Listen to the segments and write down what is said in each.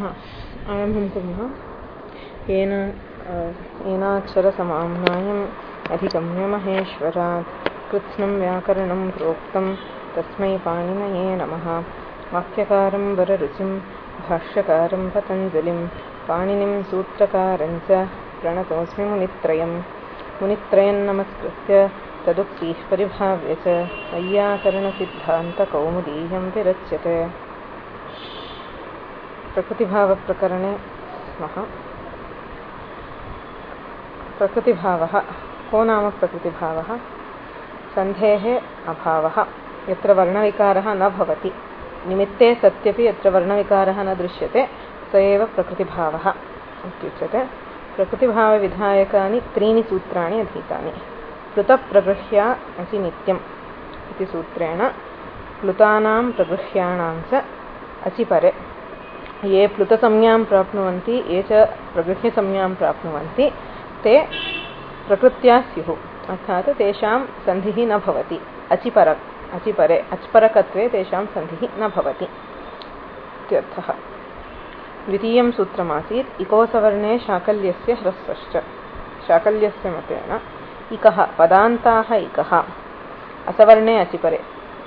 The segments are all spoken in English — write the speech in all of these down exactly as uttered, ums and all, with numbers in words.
आरम्भं कुर्मः। येन येनाक्षरसमाम्नायम् अधिगम्य महेश्वरात् कृत्स्नं व्याकरणं प्रोक्तं तस्मै पाणिनये नमः। वाक्यकारं वररुचिं भाष्यकारं पतञ्जलिं पाणिनिं सूत्रकारं च प्रणतोऽस्मि मुनित्रयम्। मुनित्रयं नमस्कृत्य तदुक्तिः परिभाव्य च वैयाकरणसिद्धान्तकौमुदीयं विरच्यते। प्रकृतिभावप्रकरणे स्मः। प्रकृतिभावः को नाम प्रकृतिभावः? सन्धेः अभावः, यत्र वर्णविकारः न भवति, निमित्ते सत्यपि यत्र वर्णविकारः न दृश्यते स एव प्रकृतिभावः इत्युच्यते। प्रकृतिभावविधायकानि त्रीणि सूत्राणि अधीतानि। प्लुतप्रगृह्या असि नित्यम् इति सूत्रेण प्लुतानां प्रगृह्याणां च असि परे। ये प्लुतसंज्ञां प्राप्नुवन्ति, ये च प्रगृह्यसंज्ञां प्राप्नुवन्ति, ते प्रकृत्या स्युः, अर्थात् तेषां सन्धिः न भवति। अचिपर अचिपरे अच्परकत्वे तेषां सन्धिः न भवति इत्यर्थः। द्वितीयं सूत्रमासीत् इकोसवर्णे शाकल्यस्य ह्रस्वश्च। शाकल्यस्य मतेन इकः पदान्ताः इकः असवर्णे अचिपरे।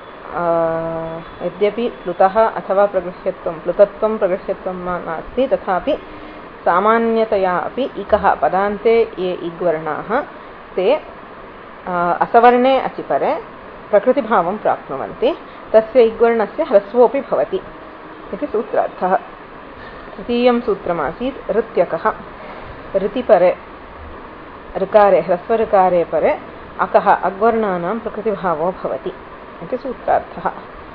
यद्यपि प्लुतः अथवा प्रगृह्यत्वं प्लुतत्वं प्रगृह्यत्वं नास्ति, तथापि सामान्यतया अपि इकः पदान्ते ये इग्वर्णाः ते असवर्णे अचिपरे प्रकृतिभावं प्राप्नुवन्ति। तस्य इग्वर्णस्य ह्रस्वोऽपि भवति इति सूत्रार्थः। तृतीयं सूत्रमासीत् ऋत्यकः। ऋतिपरे ऋकारे ह्रस्वऋकारे परे अकः अग्वर्णानां प्रकृतिभावो भवति इति सूत्रार्थः।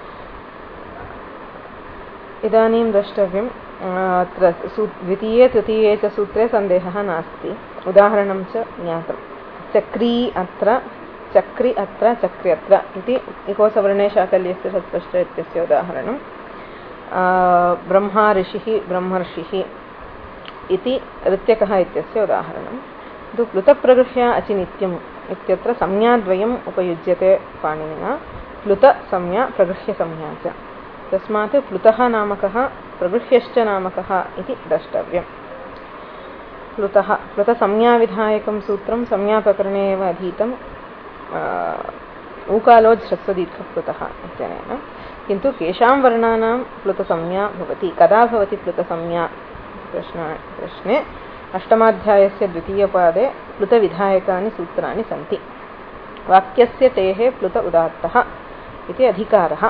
इदानीं द्रष्टव्यं, अत्र द्वितीये तृतीये च सूत्रे सन्देहः नास्ति, उदाहरणं च ज्ञातं। चक्री अत्र, चक्रि अत्र, चक्र्यत्र इति इकोसवर्णे शाकल्यस्य ह्रस्वश्च इत्यस्य उदाहरणं। ब्रह्मा ऋषिः ब्रह्मर्षिः इति ऋत्यकः इत्यस्य उदाहरणं। तु प्लुतप्रगृह्य अचिनित्यम् इत्यत्र संज्ञाद्वयम् उपयुज्यते पाणिनिना, प्लुतसंज्ञा प्रगृह्यसंज्ञा च। तस्मात् प्लुतः नामकः प्रगृह्यश्च नामकः इति द्रष्टव्यम्। प्लुतः प्लुतसंज्ञाविधायकं सूत्रं संज्ञाप्रकरणे एव अधीतम्, ऊकालोज्ह्रस्वदीर्घप्लुतः इत्यनेन। किन्तु केषां वर्णानां प्लुतसंज्ञा भवति, कदा भवति प्लुतसंज्ञा प्रश्न प्रश्ने अष्टमाध्यायस्य द्वितीयपादे प्लुतविधायकानि सूत्राणि सन्ति। वाक्यस्य तेः प्लुत उदात्तः इति अधिकारः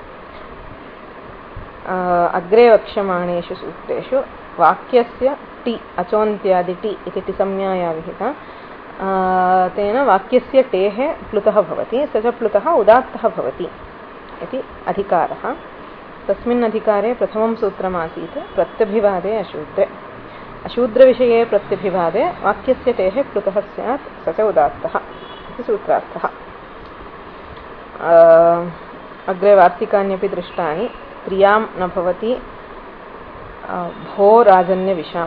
अग्रे वक्ष्यमाणेषु सूत्रेषु वाक्यस्य टि अचोन्त्यादि टि इति टिसंज्ञाया विहिता, तेन वाक्यस्य टेः प्लुतः भवति, स च प्लुतः उदात्तः भवति इति अधिकारः। तस्मिन् अधिकारे प्रथमं सूत्रमासीत् प्रत्यभिवादे अशूद्रे। अशूद्रविषये प्रत्यभिवादे वाक्यस्य टेः प्लुतः स्यात्, स च उदात्तः इति सूत्रार्थः। अग्रे वार्तिकान्यपि दृष्टानि। त्रियां न भवति भो राजन्यविषां।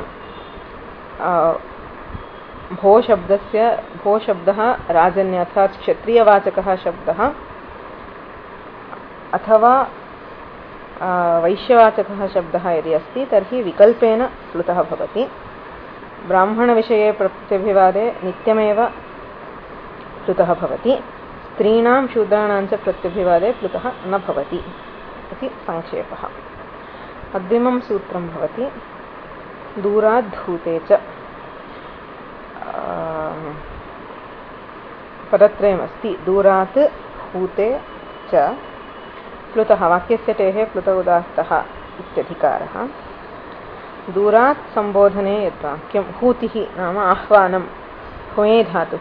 भो शब्दस्य भो शब्दः राजन्य अर्थात् क्षत्रियवाचकः शब्दः अथवा वैश्यवाचकः शब्दः यदि अस्ति तर्हि विकल्पेन प्लुतः भवति। ब्राह्मणविषये प्रत्यभिवादे नित्यमेव प्लुतः भवति। स्त्रीणां शूद्राणां च प्रत्यभिवादे प्लुतः न भवति इति संक्षेपः। अग्रिमं सूत्रं भवति दूराद्धूते च। पदत्रयमस्ति। दूरात् हूते च प्लुतः, वाक्यस्य टेः प्लुत उदात्तः इत्यधिकारः। दूरात् सम्बोधने यद्वाक्यं हूतिः नाम आह्वानं, हुमे धातुः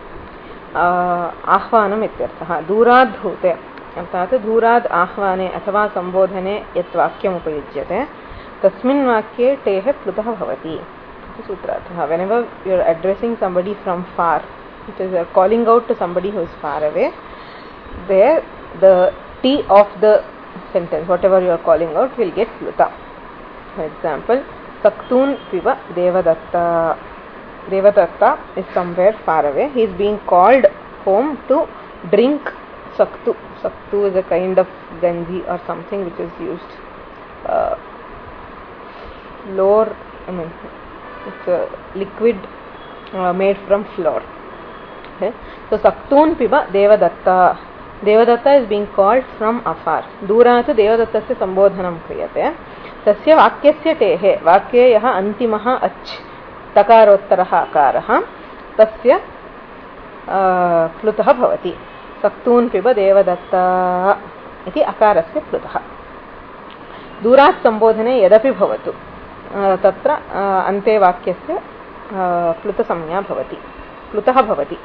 आह्वानम् इत्यर्थः। दूराद्धूते अर्थात् दूराद् आह्वाने अथवा सम्बोधने यत् वाक्यम् उपयुज्यते तस्मिन् वाक्ये टेः प्लुतः भवति इति सूत्रार्थः। Whenever you are addressing somebody from far, it is calling out to somebody who is far away, there the T of the sentence, whatever you are calling out, will get pluta. For example, Saktun piva Devadatta. Devadatta is somewhere far away. He is being called home to drink Saktu. Saktu is a kind of ganji or something which is used uh, flour, I mean, it's a liquid uh, made from flour. Okay. So Saktun Piba Devadatta. Devadatta is being called from afar. Durat Devadattasya Sambodhanam Kriyate. Tasya Vakyasya Tehe. Vakye Yaha Antimaha Ach. Takarottaraha Akaraha. Tasya Plutaha Bhavati. Saktun Piba Devadatta iti Akarasya Plutaha. Durat Sambodhane Yadapi Bhavatu. Tatra Ante Vakyasya Pluta Samya Bhavati. Plutaha Bhavati.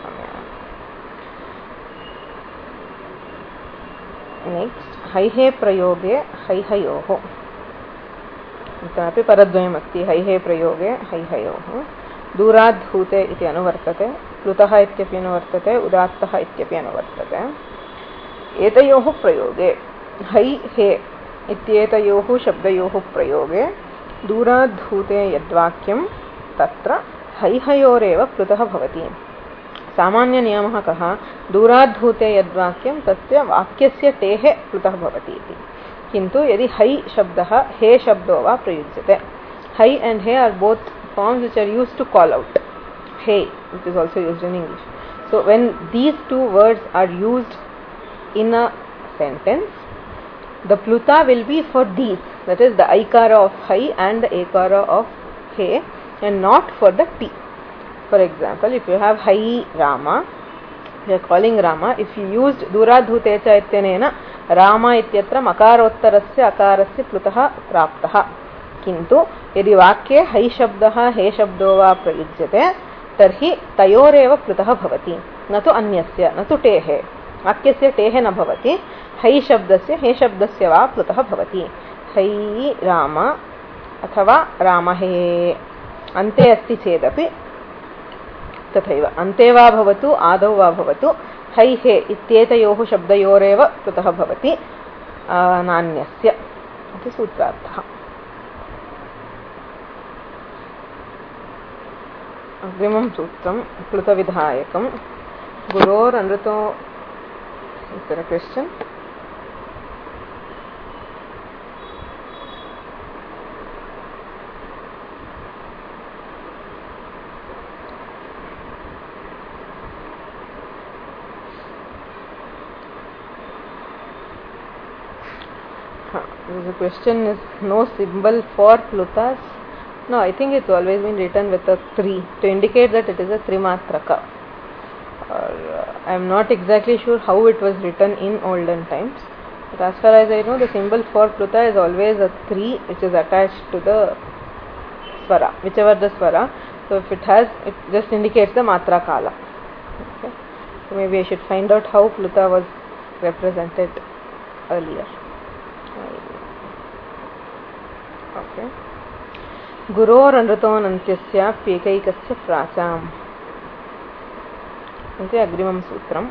Next, Haihe Prayoge Haihayoho. Itapi Paradvayam asti. Haihe Prayoge Haihayoho. Duradhute iti anuvartate. Plutaha ityapi anuvartate. Udattaha ityapi anuvartate. Etayoho Prayoge Haihe ityetayoho shabdayoho Prayoge Duradhute yadvakyam Tatra Haihayoreva Plutaha Bhavati. सामान्य नियमः कः दूराद्धूते यद्वाक्यं तस्य वाक्यस्य टेः प्लुतः भवति इति किन्तु यदि है शब्दः हे शब्दो वा प्रयुज्यते है and he are both forms which are used to call out hey, which is also used in English. So when these two words are used in a sentence, the pluta will be for these, that is the aikara of hai and the ekara of he, and not for the t. For example, if you have Hai Rama, you are calling Rama, if you used Duradhutecha ityanena Rama ityatra makarottarasya akarasya plutaha praptaha. Kintu yadi vakye Hai shabdaha he shabdo va prayujyate tarhi tayoreva plutaha bhavati na tu anyasya na tu tehe. Vakyasya tehe na bhavati. Hai shabdasya he shabdasya va plutaha bhavati. Hai Rama athava Ramahe ante asti chedapi तथैव अन्ते वा भवतु आदौ वा भवतु है हे इत्येतयोः शब्दयोरेव प्लुतः भवति नान्यस्य इति सूत्रार्थः. अग्रिमं सूत्रं प्लुतविधायकं गुरोरनृतो. Is there a question? The question is no symbol for plutas. No, I think it's always been written with a three to indicate that it is a trimatraka. Or uh, I am not exactly sure how it was written in olden times, but as far as I know, the symbol for pluta is always a three which is attached to the swara, whichever the swara. So if it has, it just indicates the matra kala. Okay. So maybe I should find out how pluta was represented earlier. Okay. गुरोरनृतोऽनन्त्यस्याप्येकैकस्य प्राचाम् इति अग्रिमं सूत्रम्.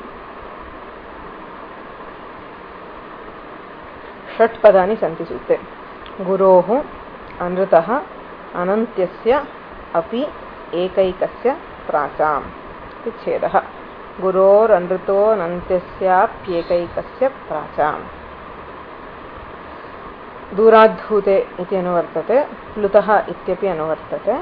षट् पदानि सन्ति सूत्रे. गुरोः अनृतः अनन्त्यस्य अपि एकैकस्य प्राचाम् इति छेदः. गुरोरनृतोऽनन्त्यस्याप्येकैकस्य प्राचाम्. दूराद्धूते इति अनुवर्तते. प्लुतः इत्यपि अनुवर्तते.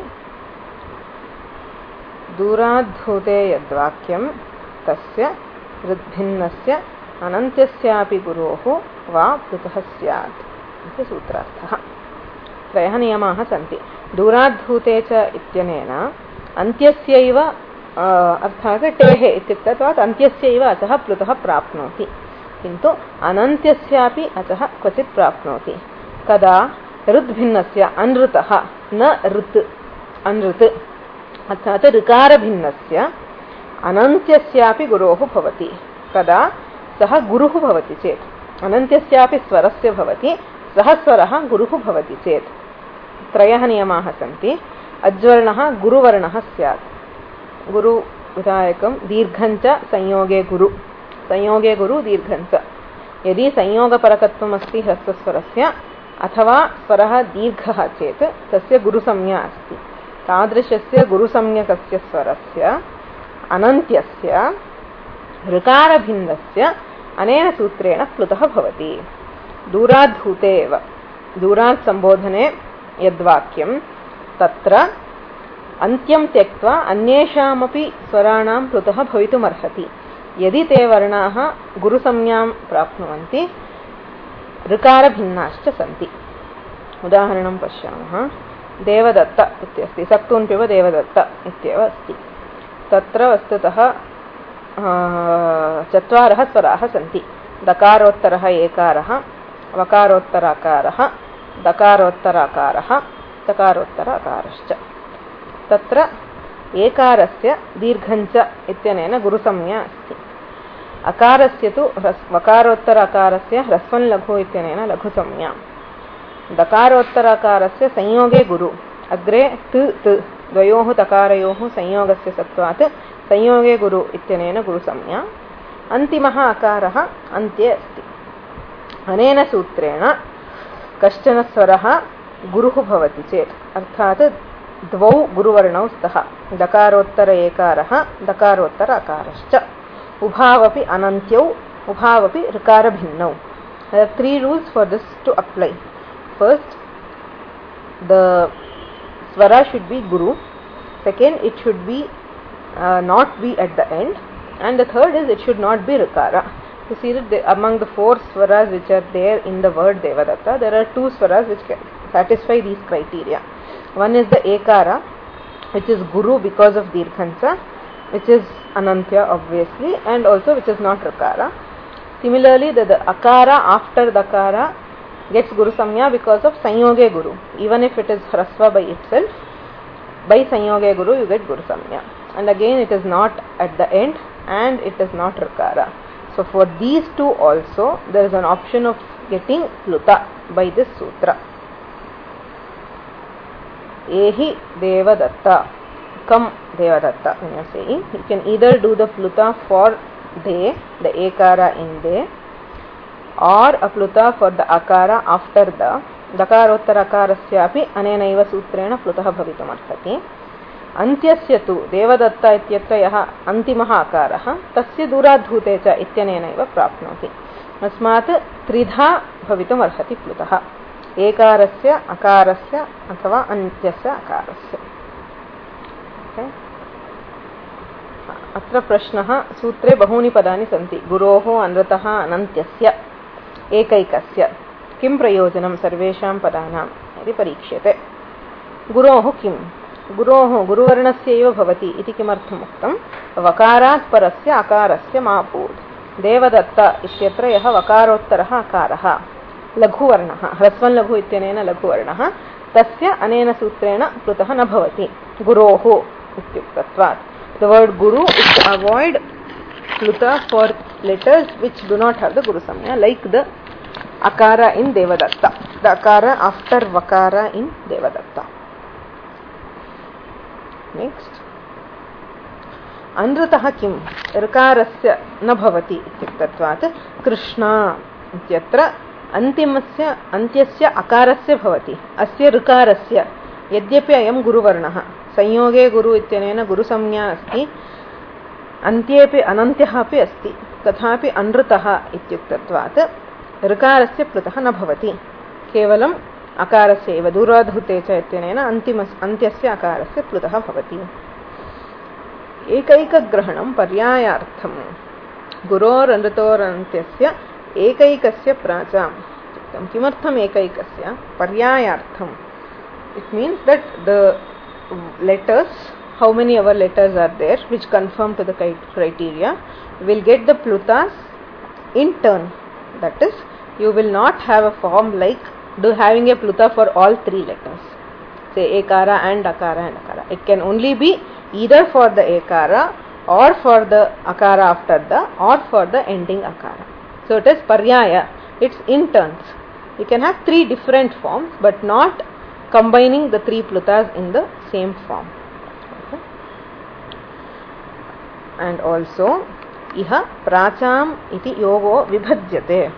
दूराद्धूते यद्वाक्यं तस्य हृद्भिन्नस्य अनन्त्यस्यापि गुरोः वा प्लुतः स्यात् इति सूत्रार्थः. त्रयः नियमाः सन्ति. दूराद्धूते च इत्यनेन अन्त्यस्यैव अर्थात् टेः इत्युक्तत्वात् अन्त्यस्यैव अचः प्लुतः प्राप्नोति, किन्तु अनन्त्यस्यापि अचः क्वचित् प्राप्नोति. कदा ऋद्भिन्नस्य अनृतः न ऋत् अनृत् अर्थात् ऋकारभिन्नस्य अनन्त्यस्यापि गुरोः भवति. कदा सः गुरुः भवति चेत्, अनन्त्यस्यापि स्वरस्य भवति, सः स्वरः गुरुः भवति चेत्. त्रयः नियमाः सन्ति. अज्वर्णः गुरुवर्णः स्यात्. गुरुविधायकं दीर्घञ्च संयोगे गुरु, संयोगे गुरु दीर्घञ्च. यदि संयोगपरकत्वम् अस्ति ह्रस्वस्वरस्य अथवा स्वरः दीर्घः चेत् तस्य गुरुसंज्ञा अस्ति. तादृशस्य गुरुसंज्ञकस्य स्वरस्य अनन्त्यस्य ऋकारभिन्नस्य अनेन सूत्रेण प्लुतः भवति. दूराद्धूते एव. दूरात् सम्बोधने यद्वाक्यं तत्र अन्त्यं त्यक्त्वा अन्येषामपि स्वराणां प्लुतः भवितुमर्हति यदि ते वर्णाः गुरुसंज्ञां प्राप्नुवन्ति ऋकारभिन्नाश्च सन्ति। उदाहरणं पश्यामः। देवदत्त इत्यस्ति, सक्तून् पिब देवदत्त इत्येव अस्ति। तत्र वस्तुतः चत्वारः स्वराः सन्ति। दकारोत्तरः एकारः, वकारोत्तराकारः, दकारोत्तराकारः, तकारोत्तराकारश्च। तत्र एकारस्य दीर्घञ्च इत्यनेन गुरुसंज्ञा अस्ति। अकारस्य तु वकारोत्तर अकारस्य ह्रस्वं लघु इत्यनेन लघुसंज्ञा। दकारोत्तराकारस्य संयोगे गुरु, अग्रे त् त् द्वयोः तकारयोः संयोगस्य सत्त्वात् संयोगे गुरु इत्यनेन गुरुसंज्ञा। अन्तिमः अकारः अन्त्ये अस्ति। अनेन सूत्रेण कश्चन स्वरः गुरुः भवति चेत् अर्थात् द्वौ गुरुवर्णौ स्तः, दकारोत्तर एकारः, दकारोत्तर अकारश्च, उभावपि अनन्त्यौ, उभावपि ऋकारभिन्नौ। There are three rules for this to apply. First, the swara should be guru. Second, it should be uh, not be at the end. And the third is it should not be rikara. You see that the, among the four swaras which are there in the word Devadatta, there are two swaras which can satisfy these criteria. One is the ekara, which is guru because of dirghansa, which is anantya obviously, and also which is not rikara. Similarly, the, the akara after dakara gets guru samya because of sanyoge guru. Even if it is hrasva by itself, by sanyoge guru you get guru samya. And again it is not at the end and it is not rikara. So for these two also there is an option of getting pluta by this sutra. Ehi Devadatta, come Devadatta, when you are saying, you can either do the pluta for de, the ekara in de, or a pluta for the akara after the, dakarottara akarasyapi anenaiva sutrena plutah bhavitumarhati. अन्त्यस्य तु देवदत्त इत्यत्र यः अन्तिमः आकारः तस्य दूराद्धूते च इत्यनेनैव प्राप्नोति। तस्मात् त्रिधा भवितुम् अर्हति प्लुतः, एकारस्य, अकारस्य अथवा अन्त्यस्य अकारस्य। अत्र प्रश्नः, सूत्रे बहूनि पदानि सन्ति, गुरोः, अनृतः, अनन्त्यस्य, एकैकस्य, किं प्रयोजनं सर्वेषां पदानां यदि परीक्ष्यते। गुरोः किम्? गुरोः गुरुवर्णस्य एव भवति इति किमर्थम् उक्तं? वकारात् परस्य अकारस्य मा भूत्। देवदत्त इत्यत्र यः वकारोत्तरः अकारः लघुवर्णः, ह्रस्वं लघु इत्यनेन लघुवर्णः, तस्य अनेन सूत्रेण प्लुतः न भवति गुरोः इत्युक्तत्वात्। The word guru is to avoid pluta for letters which do not have the guru samya, like the akara in Devadatta, the akara after vakara in Devadatta. Next, anrutah kim, ऋकारस्य न भवति इत्युक्तत्वात् कृष्णा इत्यत्र अन्तिमस्य अन्त्यस्य अकारस्य भवति, अस्य ऋकारस्य, यद्यपि अयं गुरुवर्णः, संयोगे गुरु इत्यनेन गुरुसंज्ञा अस्ति, अन्त्येपि अनन्त्यः अपि अस्ति, तथापि अनृतः इत्युक्तत्वात् ऋकारस्य प्लुतः न भवति, केवलं अकारस्य एव दूराद्धूते च इत्यनेन अन्तिम अन्त्यस्य अकारस्य प्लुतः भवति। एकैकग्रहणं पर्यायार्थं गुरोरनृतोरन्त्यस्य एकैकस्य प्राचाम् इत्युक्तं। किमर्थम् एकैकस्य? पर्यायार्थम्. It means that the letters, how many our letters are there which conform to the criteria, will get the plutas in turn. That is, you will not have a form like do having a pluta for all three letters, say ekara and akara and akara. It can only be either for the ekara or for the akara after the or for the ending akara. So it is paryaya, it's in turns. You can have three different forms but not combining the three plutas in the same form. Okay. And also iha pracham iti yogo vibhajyate.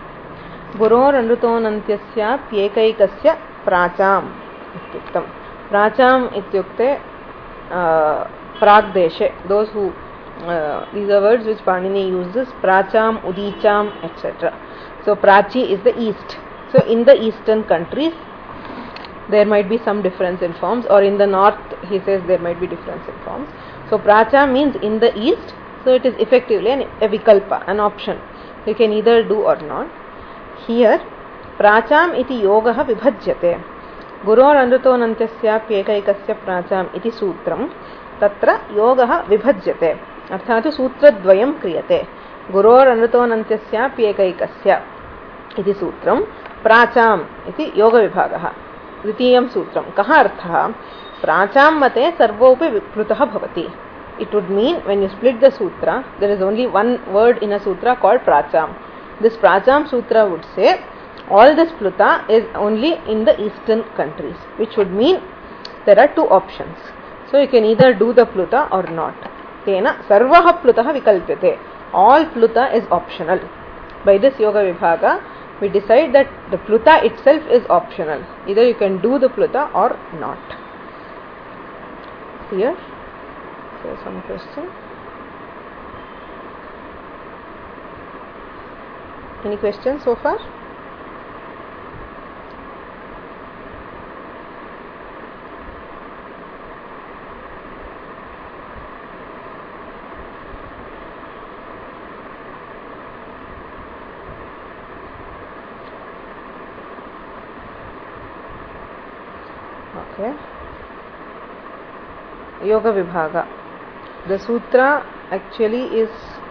गुरोरनृतोऽनन्त्यस्याप्येकैकस्य प्राचाम् इत्युक्तं। प्राचाम् इत्युक्ते प्राग्देशे, those who uh, these are words which Panini uses, pracham, udicham, et cetera. So prachi is the east. So in the eastern countries, there might be some difference in forms, or in the north he says there might be difference in forms. So pracha means in the east, so it is effectively an, a vikalpa, an option. You can either do or not. Here pracham iti yogaha vibhajyate. Guror anruto nantyasyaप्येकैकस्य प्राचाम इति सूत्रम तत्र योगः विभज्यते, अर्थात सूत्रद्वयं क्रियते. गुरोर अनृतो नन्त्यस्याप्येकैकस्य इति सूत्रम प्राचाम इति योग विभागः. द्वितीयं सूत्रम कः अर्थः? प्राचाम मते सर्वोपि विप्लुतः भवति. It would mean when you split the sutra, there is only one word in a sutra called pracham. This pracham sutra would say all this pluta is only in the eastern countries, which would mean there are two options. So you can either do the pluta or not. Tena sarvaha plutah vikalpyate. All pluta is optional. By this yoga vibhaga, we decide that the pluta itself is optional. Either you can do the pluta or not. Clear? So some question? Any questions so far? Okay. Yoga Vibhaga. The sutra actually is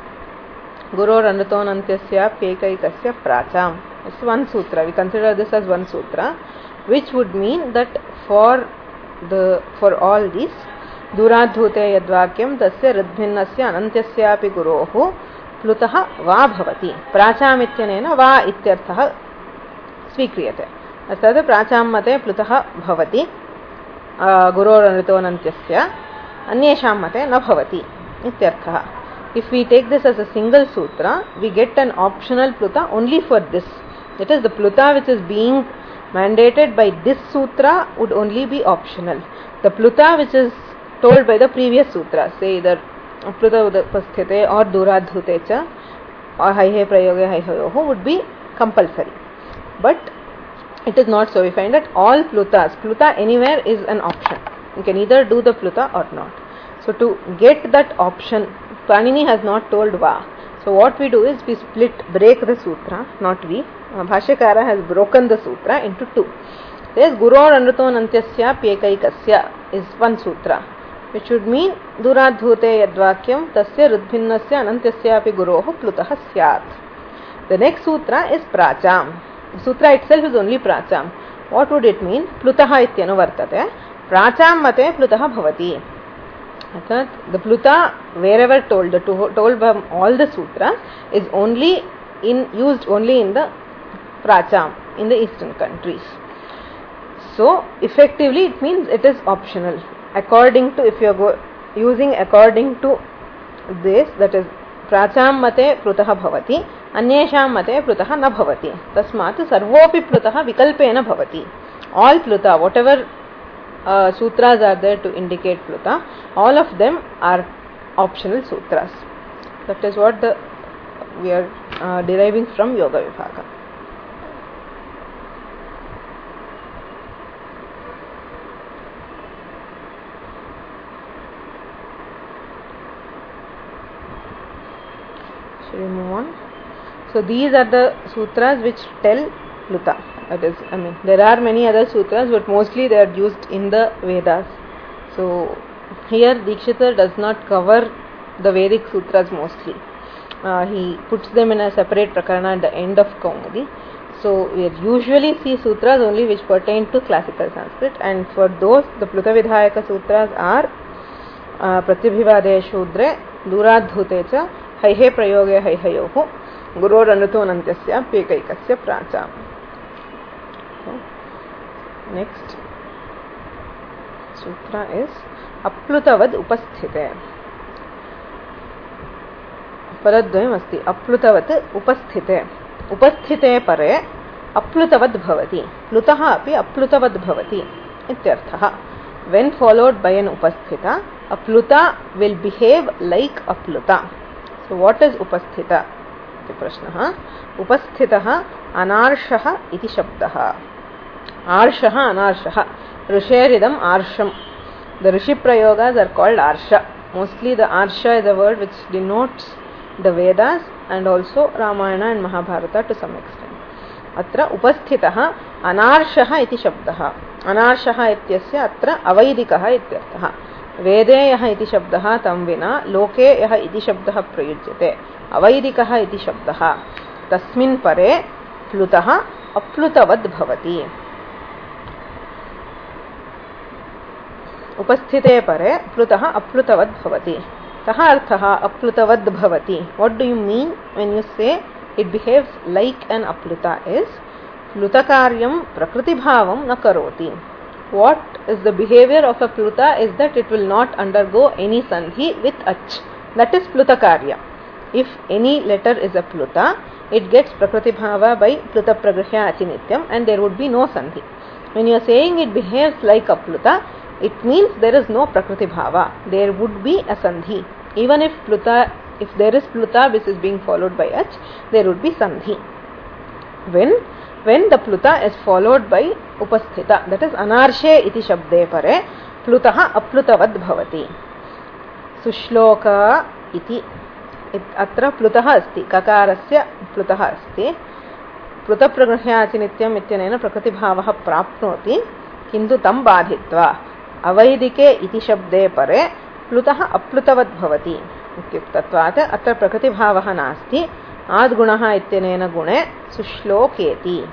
Guror Anruto Nantyasyaप्येकैकस्य pracham. It's one sutra. We consider this as one sutra, which would mean that for the for all these Duradhute yadvakyam tasya ridbhinnasya anantyasyapi gurohu plutah va bhavati. Pracham ityanena va ityarthah स्वीक्रियते. अर्थात प्राचां मते प्लुतः भवति गुरोरनृतो नन्त्यस्य, अन्येषां मते न भवति इत्यर्थः. If we take this as a single sutra, we get an optional pluta only for this. That is, the pluta which is being mandated by this sutra would only be optional. The pluta which is told by the previous sutra, say either pluta udapasthite or duradhute cha or haihe prayoge haihayoho, would be compulsory. But it is not so. We find that all plutas, pluta anywhere is an option. You can either do the pluta or not. So to get that option, Panini has not told va. So what we do is we split, break the sutra, not we. Uh, Bhashyakara has broken the sutra into two. There is Guror Anruto Nantyasyaप्येकैकस्य is one sutra, which would mean Duradhute yadvakyam tasya ridbhinnasya anantyasyapi guroho plutah syat. The next sutra is pracham. Sutra itself is only pracham. What would it mean? Plutaha ityanu vartate. Pracham mate plutaha bhavati. The pluta wherever told, the told by all the sutras is only in used only in the pracham, in the eastern countries. So effectively it means it is optional. According to, if you are go, using according to this, that is pracham mate plutaha bhavati, अन्येषां मते प्लुतः न भवति. तस्मात् सर्वोपि प्लुतः विकल्पेन भवति. All pluta, whatever uh, sutras are there to indicate pluta, all of them are optional sutras. That is what the we are uh, deriving from Yoga Vibhaga. Shall we move on? So these are the sutras which tell pluta. That is, I mean, there are many other sutras, but mostly they are used in the Vedas. So here Dikshitar does not cover the Vedic sutras mostly. Uh, he puts them in a separate prakarana at the end of Kaumudi. So we usually see sutras only which pertain to classical Sanskrit, and for those the Pluta Vidhayaka sutras are uh, Pratyabhivade Shudre, Duradhute cha, Haihe Prayoge Haihayohu, Guror Anruto Nantyasyaप्येकैकस्य pracham. Next sutra is Aplutavad upasthite. Paradvayam asti. Aplutavat upasthite. Upasthite pare Aplutavad bhavati. Plutaha api Aplutavad bhavati ityarthaha. When followed by an upasthita, a pluta will behave like a pluta. So what is upasthita? Prashnaha. Upasthitaha anarshah iti shabdaha. Arshaha, Anarshaha. Risheridam Arsham. The Rishi Prayogas are called Arsha. Mostly the Arsha is a word which denotes the Vedas and also Ramayana and Mahabharata to some extent. Atra upasthitaha Anarshaha iti shabdaha. Anarshaha ityasya atra avaidikaha ityarthaha. Vedeyaha iti shabdaha tam vina lokeyaha iti shabdaha prayujyate. Avaidikaha iti shabdaha. Tasmin pare plutaha aplutavad bhavati. Upasthite pare plutaha aplutavad bhavati. Taha arthaha aplutavad bhavati. What do you mean when you say it behaves like an apluta is plutakaryam prakriti bhavam na karoti. What is the behavior of a pluta is that it will not undergo any sandhi with ach. That is plutakarya. If any letter is a pluta, it gets prakriti bhava by pluta pragrihya achinityam and there would be no sandhi. When you are saying it behaves like a pluta, it means there is no prakriti bhava. There would be a sandhi. Even if pluta, if there is pluta which is being followed by ach, there would be sandhi. When when the pluta is followed by upasthita, that is anarshe iti shabde pare plutaha aplutavad bhavati. Sushloka iti atra plutaha asti kakarasya plutaha asti pluta pragrihyaachinityam ityanena prakriti bhavaha prapnoti kintu tam badhitva avaidike iti shabde pare plutaha aplutavad bhavati ityuktatvat atra prakriti bhavaha nasti adgunaha ityanena gune sushloketi.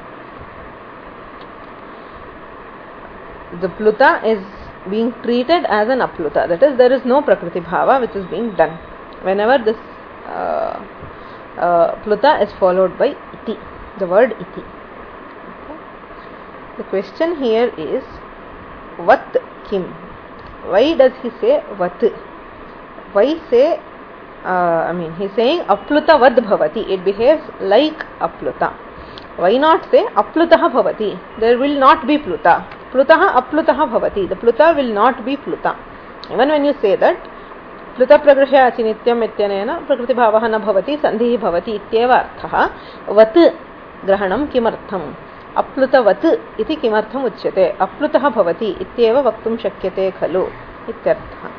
The pluta is being treated as an apluta, that is there is no prakriti bhava which is being done whenever this uh, uh, pluta is followed by iti, the word iti. Okay. The question here is vat kim. Why does he say vat? Why say Uh, I mean, he is saying apluta vad bhavati, it behaves like apluta. Why not say aplutaha bhavati? There will not be pluta. Plutaha aplutaha bhavati. The pluta will not be pluta. Even when you say that pluta pragrihya achinityam ityanena prakriti bhavaha na bhavati sandhi bhavati ityeva arthaha vat grahanam kimartham apluta vat iti kimartham uchyate aplutaha bhavati ityeva vaktum shakyate khalu ityartha.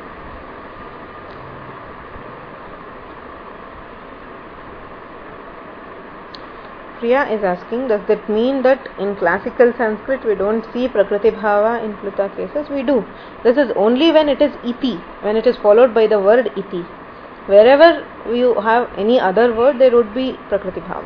Priya is asking, does that mean that in classical Sanskrit we don't see prakriti bhava in pluta cases? We do. This is only when it is iti, when it is followed by the word iti. Wherever you have any other word, there would be prakriti bhava.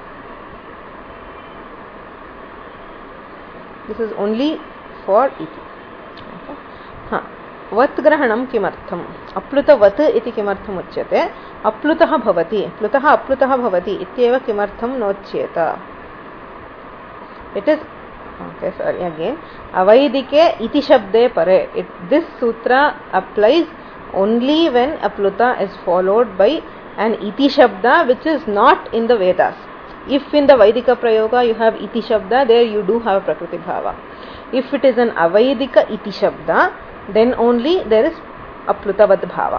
This is only for iti. Okay. Huh. Vat grahanam kimartham apluta vat iti kimartham uchyate aplutaha bhavati plutaha aplutaha bhavati ityeva kimartham nochyeta. It is okay, sorry again avaidike iti shabde pare. It, this sutra applies only when a pluta is followed by an iti shabda which is not in the Vedas. If in the Vaidika prayoga you have iti shabda, there you do have prakriti bhava. If it is an avaidika iti shabda, then only there is aplutavad bhava.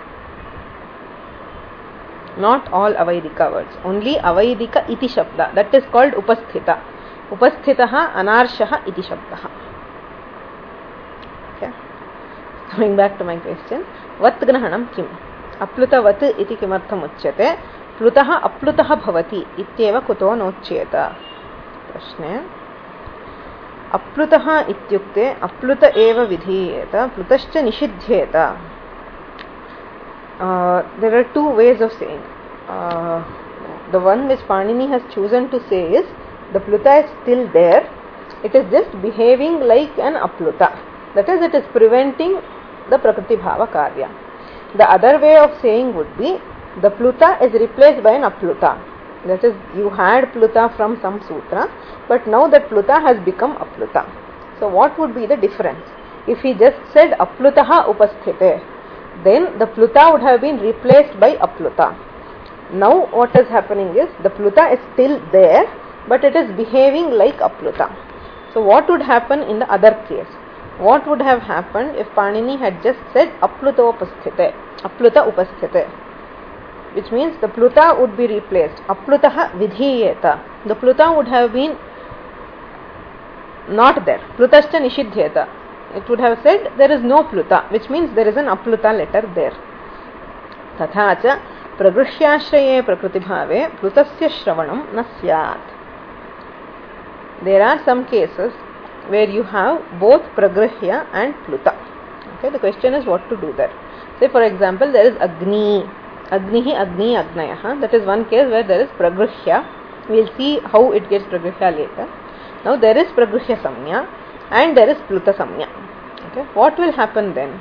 Not all avaidika words, only avaidika iti shabda, that is called upasthita. Upasthitaha anarshaha iti shabdaha. Okay. Coming back to my question, vat grahanam kim aplutavat iti kimartham uchyate plutaha aplutaha bhavati ityeva kuto nochyeta. Prashne अप्लुतः इत्युक्ते अप्लुत एव विधीयेत प्लुतश्च निषिध्येत. There are two ways of saying. Uh, the one which Panini has chosen to say is the pluta is still there, it is just behaving like an apluta, that is it is preventing the prakriti bhava karya. The other way of saying would be the pluta is replaced by an apluta, that is you had pluta from some sutra, but now that pluta has become apluta. So what would be the difference? If he just said aplutaha upasthite, then the pluta would have been replaced by apluta. Now what is happening is the pluta is still there, but it is behaving like apluta. So what would happen in the other case? What would have happened if Panini had just said apluta upasthite, apluta upasthite, which means the pluta would be replaced. Aplutaha vidhiyeta. The pluta would have been not there. Plutascha nishidhyeta. It would have said there is no pluta, which means there is an apluta letter there. Tatha cha pragrihyaashraye prakrutibhave plutasya shravanam na syat. There are some cases where you have both pragrihya and pluta. Okay, the question is what to do there. Say for example, there is Agni. Agnihi, Agni, Agnayaha. That is one case where there is pragrihya. We will see how it gets pragrihya later. Now there is pragrihya samnya and there is pluta samnya. Okay, what will happen then?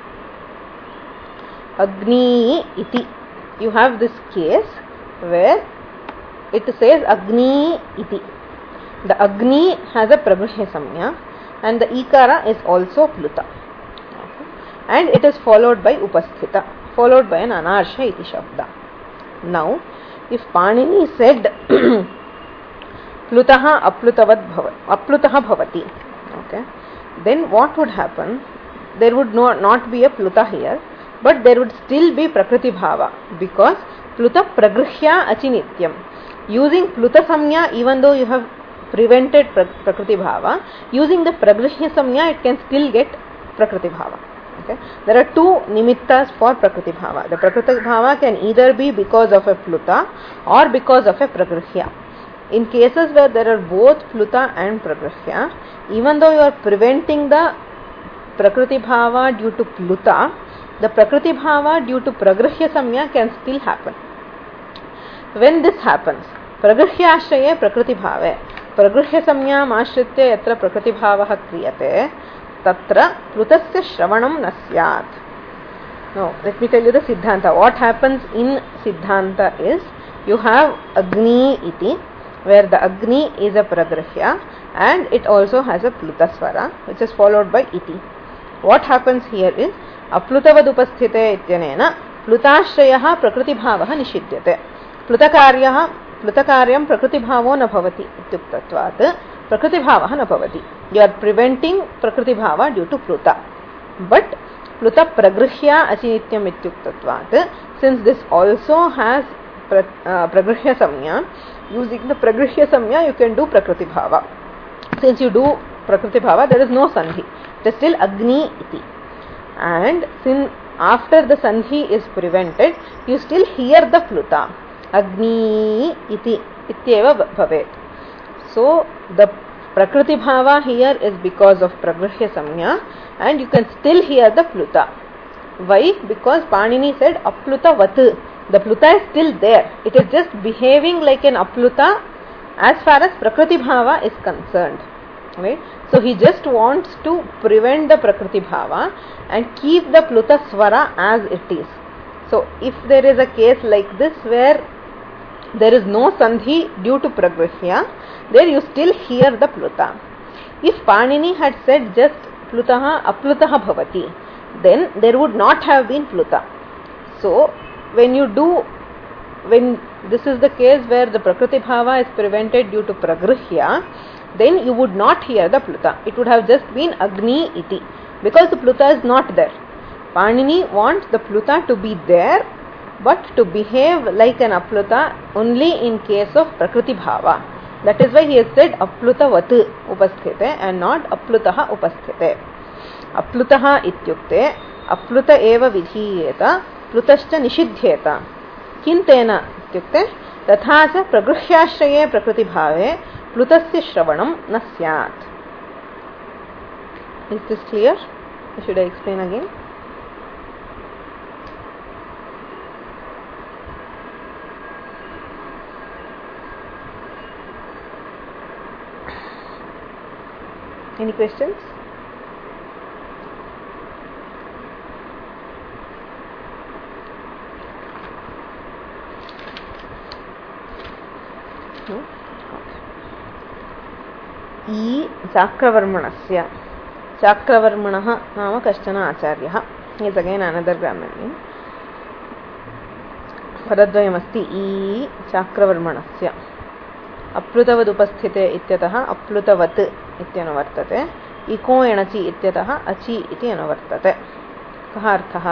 Agni iti. You have this case where it says Agni iti. The Agni has a pragrihya samnya and the ikara is also pluta. Okay. And it is followed by upasthita, followed by an anarsha iti shabda. Now, if Panini said plutaha aplutavad bhavati, aplutaha bhavati, okay, then what would happen? There would no, not be a pluta here, but there would still be prakriti bhava, because pluta pragrihya achinityam. Using pluta samnya, even though you have prevented prakriti bhava, using the pragrihya samnya, it can still get prakriti bhava. Okay. There are two nimittas for prakriti bhava. The prakriti bhava can either be because of a pluta or because of a pragrihya. In cases where there are both pluta and pragrihya, even though you are preventing the prakriti bhava due to pluta, the prakriti bhava due to pragrihya samya can still happen. When this happens, pragrihya ashraye prakriti bhave, pragrihya samya ashritya yatra prakriti bhava kriyate, tatra plutasya shravanam na syat. Now, let me tell you the siddhanta. What happens in siddhanta is, you have Agni iti, where the Agni is a pragrihya and it also has a pluta swara, which is followed by iti. What happens here is, aplutavad upasthite ityanena plutashrayah prakriti bhavah nishidyate. Plutakaryah plutakaryam prakriti bhavo na bhavati ityuktatvat prakriti bhavah na bhavati. You are preventing prakriti bhava due to pluta. But pluta pragrihya achinityam ityuktatvat, since this also has pra, uh, pragrihya samnya, using the pragrihya samnya you can do prakriti bhava. Since you do prakriti bhava, there is no sandhi. It is still Agni iti. And since after the sandhi is prevented, you still hear the pluta. Agni iti ityeva bhavet. So the prakriti bhava here is because of pragrihya samnya and you can still hear the pluta. Why? Because Panini said apluta vat. The pluta is still there. It is just behaving like an apluta as far as prakriti bhava is concerned. Right? So he just wants to prevent the prakriti bhava and keep the pluta swara as it is. So if there is a case like this where there is no sandhi due to pragrihya, there you still hear the pluta. If Panini had said just plutaha aplutaha bhavati, then there would not have been pluta. So when you do, when this is the case where the prakriti bhava is prevented due to pragrihya, then you would not hear the pluta. It would have just been Agni iti, because the pluta is not there. Panini wants the pluta to be there, but to behave like an apluta only in case of prakriti bhava. That is why he has said aplutavat upasthite and not aplutaha upasthite. Aplutaha ityukte apluta eva vidhiyeta plutascha nishidhyeta. Kintena ityukte tatha cha pragrihyaashraye prakriti bhave plutasya shravanam na syat. Is this clear? Should I explain again? Any questions? No? Okay. E Chakravarmanasya. Chakravarmanaha nama kashchana acharyaha. He is again another grammar name. Padadvayamasti E Chakravarmanasya. Aplutavad upasthite ityatah aplutavat इत्यनुवर्तते. इको एणचि इत्यतः अचि इति अनुवर्तते. कः अर्थः?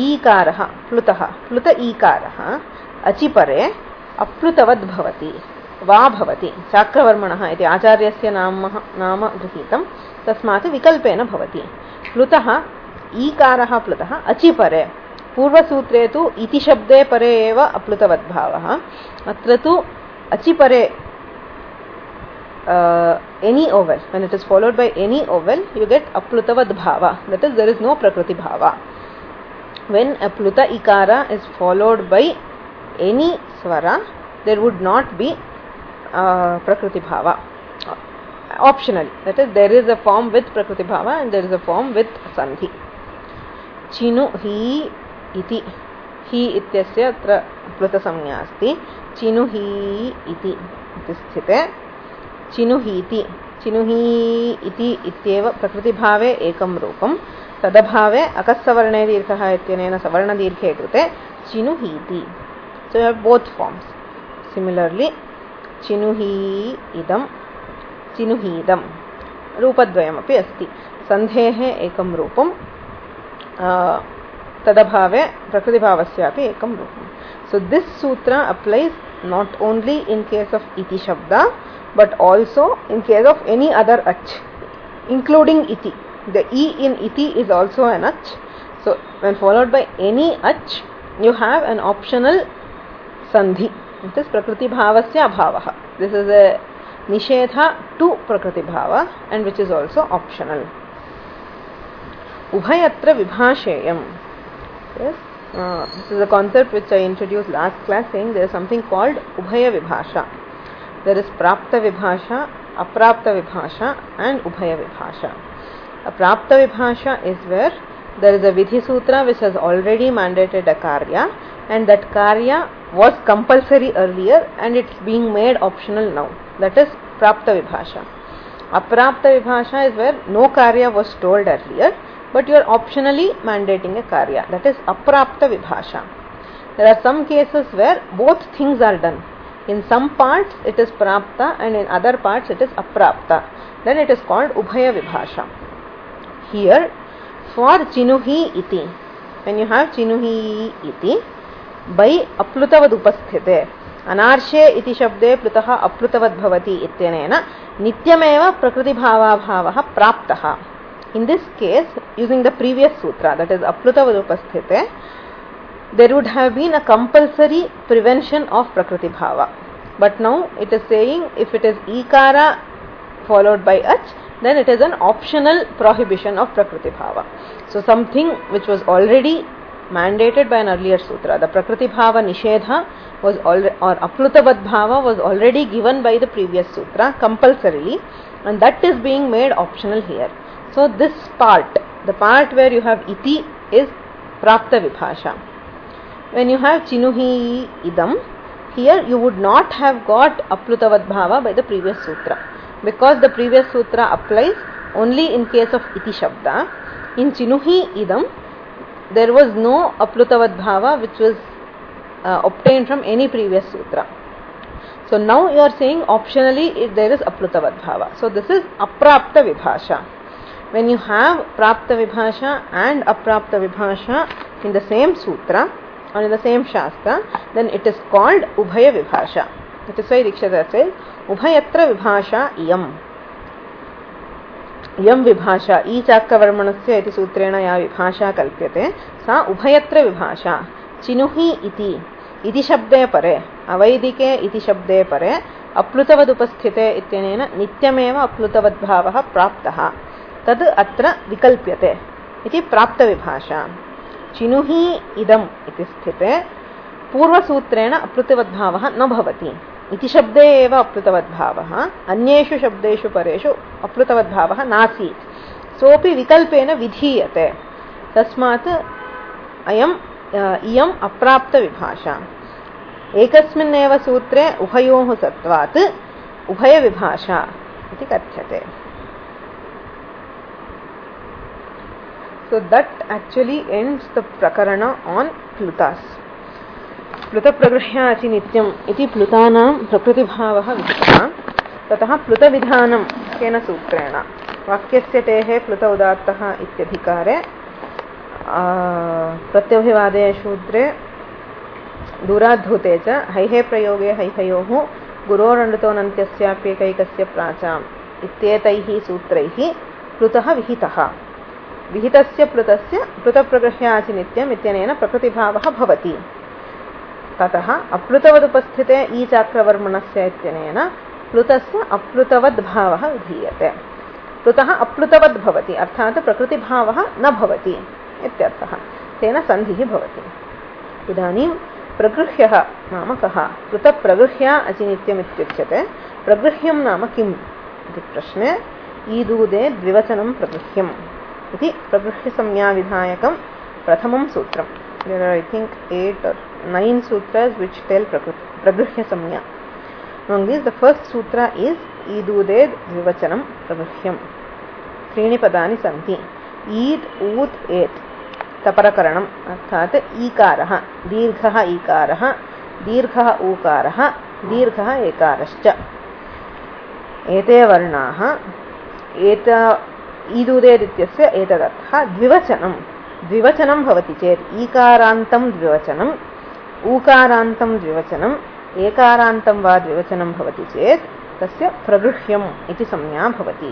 ईकारः प्लुतः प्लुत ईकारः अचि परे अप्लुतवद् भवति. वा भवति चाक्रवर्मणः इति आचार्यस्य नाम नाम गृहीतं तस्मात् विकल्पेन भवति प्लुतः ईकारः प्लुतः अचि परे पूर्वसूत्रे तु इति शब्दे परे एव अप्लुतवद्भावः अत्र तु अचि परे any vowel when it is followed by any vowel you get aplutavad bhava that is there is no prakriti bhava when a pluta ikara is followed by any swara there would not be uh, prakriti bhava optionally that is there is a form with prakriti bhava and there is a form with sandhi chinu hi iti hi ityasya atra pluta samnya asti chinu hi iti iti sthite चिनुहीति चिनुही इति इत्येव प्रकृतिभावे एकं रूपं तदभावे अकस्सवर्णे दीर्घः इत्यनेन सवर्णदीर्घे कृते चिनुहीति so you have both forms similarly चिनुही इदं चिनुहीदं रूपद्वयमपि अस्ति सन्धेः एकं रूपं तदभावे प्रकृतिभावस्यापि एकं रूपं so this sutra applies not only in case of iti shabda but also in case of any other ach including iti the e in iti is also an ach so when followed by any ach you have an optional sandhi it is prakriti bhavasya abhavah this is a nishedha to prakriti bhava and which is also optional ubhayatra vibhasheyam yes uh, this is a concept which I introduced last class saying there is something called ubhaya vibhasha. There is prapta vibhasha, aprapta vibhasha and ubhaya vibhasha. A prapta vibhasha is where there is a vidhi sutra which has already mandated a karya and that karya was compulsory earlier and it's being made optional now. That is prapta vibhasha. Aprapta vibhasha is where no karya was told earlier but you are optionally mandating a karya. That is aprapta vibhasha. There are some cases where both things are done. In some parts it is prapta and in other parts it is aprapta. Then it is called ubhaya vibhasha. Here for chinuhi iti, when you have chinuhi iti, by aplutavad upasthite, anarshe iti shabde plutaha aplutavad bhavati ityanena nityameva prakriti bhava bhavaha praptaha. In this case, using the previous sutra, that is aplutavad upasthite, there would have been a compulsory prevention of prakriti bhava but now it is saying if it is ikara followed by ach then it is an optional prohibition of prakriti bhava so something which was already mandated by an earlier sutra the prakriti bhava nishedha was already or aplutavad bhava was already given by the previous sutra compulsorily and that is being made optional here so this part the part where you have iti is prapta vibhasha. When you have chinuhi idam, here you would not have got aplutavad bhava by the previous sutra because the previous sutra applies only in case of iti shabda. In chinuhi idam, there was no aplutavad bhava which was uh, obtained from any previous sutra. So now you are saying optionally if there is aplutavad bhava. So this is aprapta vibhasha. When you have prapta vibhasha and aprapta vibhasha in the same sutra or in the same shastra, then it is called ubhaya vibhasha. That is why Dikshata says ubhayatra vibhasha iyam. Iyam vibhasha e chakkavarmanasya iti sutrena ya vibhasha kalpyate sa ubhayatra vibhasha chinuhi iti iti shabde pare avaidike iti shabde pare aplutavad upasthite ityanena nityameva aplutavad bhavah praptah tad atra vikalpyate iti prapta vibhasha. चिनुहि इदम इति स्थिते पूर्वसूत्रेण अप्लुतवद्भावः न भवति इति शब्दे एव अप्लुतवद्भावः अन्येषु शब्देषु परेषु अप्लुतवद्भावः नासीत् सोऽपि विकल्पेन विधीयते तस्मात् अयम् इयम् अप्राप्तविभाषा एकस्मिन्नेव सूत्रे उभयोः सत्वात् उभयविभाषा इति कथ्यते. So that actually ends the prakarana on plutas. Pluta pragrihya achi nityam iti plutanam prakriti bhavah vihitah tatah pluta vidhanam kena sutrena vakyasya tehe pluta udattah ityadhikare pratyabhivade shudre दूराद्धूते च हैहे प्रयोगे हैहयोः गुरोरण्डतोऽनन्त्यस्याप्येकैकस्य प्राचाम् इत्येतैः सूत्रैः प्लुतः विहितः विहितस्य प्लुतस्य प्लुतप्रगृह्याचिनित्यम् इत्यनेन प्रकृतिभावः भवति ततः अप्लुतवदुपस्थिते ई चाक्रवर्मणस्य इत्यनेन प्लुतस्य अप्लुतवद्भावः विधीयते प्लुतः अप्लुतवद् भवति अर्थात् प्रकृतिभावः न भवति इत्यर्थः तेन सन्धिः भवति इदानीं प्रगृह्यः नाम कः प्लुतप्रगृह्या अचिनित्यम् इत्युच्यते प्रगृह्यं नाम किम् इति प्रश्ने ईदूदे द्विवचनं प्रगृह्यम् इति प्रगृह्यसंज्ञाविधायकं प्रथमं सूत्रम् there are I think eight or nine sutras which tell pragrihya among these the first sutra is ईदूदे द्विवचनं प्रगृह्यम् त्रीणि पदानि सन्ति ईद् ऊत् एत् तपरकरणम् अर्थात् ईकारः दीर्घः ईकारः दीर्घः ऊकारः दीर्घः एकारश्च एते वर्णाः एत ईदूदेद् इत्यस्य एतदर्थः द्विवचनं द्विवचनं भवति चेत् ईकारान्तं द्विवचनम् ऊकारान्तं द्विवचनम् एकारान्तं वा द्विवचनं भवति चेत् तस्य प्रगृह्यम् इति संज्ञा भवति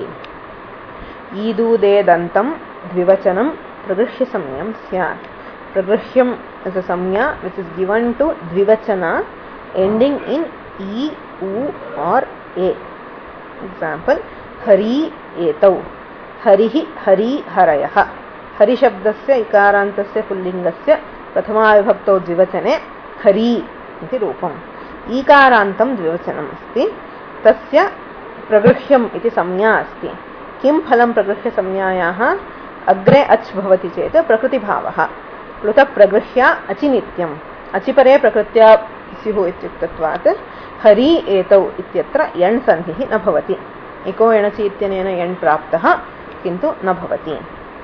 ईदूदेदन्तं द्विवचनं प्रगृह्यसंज्ञं स्यात् प्रगृह्यम् इस् अ संज्ञा which is given to द्विवचना ending in e u or a example Hari एतौ हरिः हरि हरयः हरिशब्दस्य इकारान्तस्य पुल्लिङ्गस्य प्रथमाविभक्तौ द्विवचने हरि इति रूपम् ईकारान्तं द्विवचनम् अस्ति तस्य प्रगृह्यम् इति संज्ञा अस्ति किं फलं प्रगृह्यसंज्ञायाः अग्रे अच् भवति चेत् प्रकृतिभावः प्लुतप्रगृह्या अचिनित्यम् अचिपरे प्रकृत्या स्युः इत्युक्तत्वात् हरि एतौ इत्यत्र यण् सन्धिः न भवति इको एणचि इत्यनेन यण् प्राप्तः किन्तु न भवति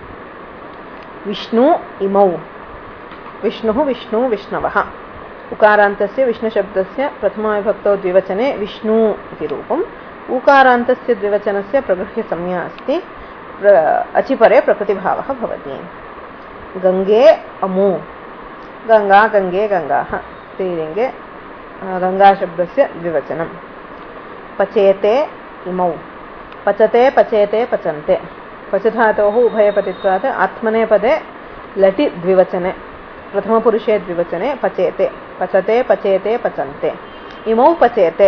विष्णु इमौ विष्णुः विष्णु विष्णवः उकारान्तस्य विष्णुशब्दस्य प्रथमाविभक्तौ द्विवचने विष्णु इति रूपम् ऊकारान्तस्य द्विवचनस्य प्रगृह्यसंज्ञा अस्ति अचिपरे प्रकृतिभावः भवति गङ्गे अमु गङ्गा गङ्गे गङ्गाः स्त्रीलिङ्गे गङ्गाशब्दस्य द्विवचनं पचेते इमौ पचते पचेते पचन्ते पचधातोः उभयपतित्वात् आत्मनेपदे लटि द्विवचने प्रथमपुरुषे द्विवचने पचेते पचते पचेते पचन्ते इमौ पचेते